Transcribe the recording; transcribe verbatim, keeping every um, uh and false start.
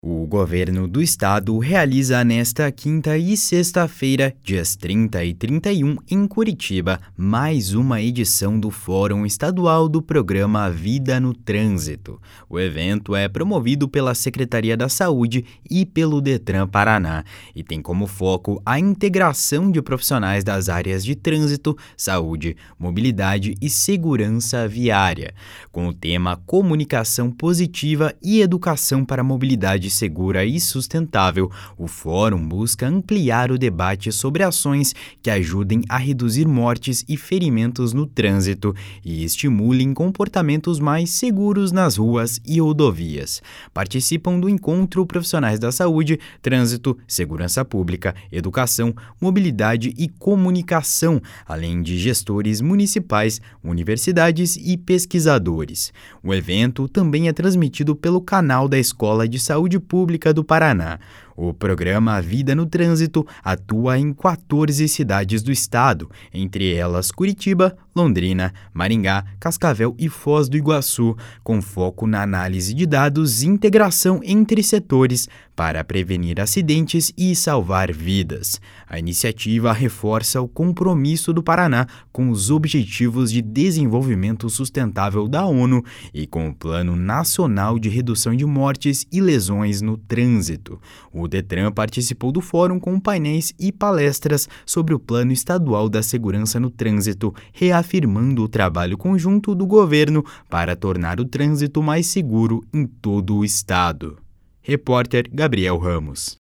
O governo do estado realiza nesta quinta e sexta-feira, dias trinta e trinta e um, em Curitiba, mais uma edição do Fórum Estadual do Programa Vida no Trânsito. O evento é promovido pela Secretaria da Saúde e pelo Detran Paraná e tem como foco a integração de profissionais das áreas de trânsito, saúde, mobilidade e segurança viária, com o tema Comunicação Positiva e Educação para a Mobilidade segura e sustentável. O fórum busca ampliar o debate sobre ações que ajudem a reduzir mortes e ferimentos no trânsito e estimulem comportamentos mais seguros nas ruas e rodovias. Participam do encontro profissionais da saúde, trânsito, segurança pública, educação, mobilidade e comunicação, além de gestores municipais, universidades e pesquisadores. O evento também é transmitido pelo canal da Escola de Saúde Pública do Paraná. O programa Vida no Trânsito atua em quatorze cidades do estado, entre elas Curitiba, Londrina, Maringá, Cascavel e Foz do Iguaçu, com foco na análise de dados e integração entre setores para prevenir acidentes e salvar vidas. A iniciativa reforça o compromisso do Paraná com os Objetivos de Desenvolvimento Sustentável da ONU e com o Plano Nacional de Redução de Mortes e Lesões no Trânsito. O Detran participou do fórum com painéis e palestras sobre o Plano Estadual da Segurança no Trânsito, reafirmando o trabalho conjunto do governo para tornar o trânsito mais seguro em todo o estado. Repórter Gabriel Ramos.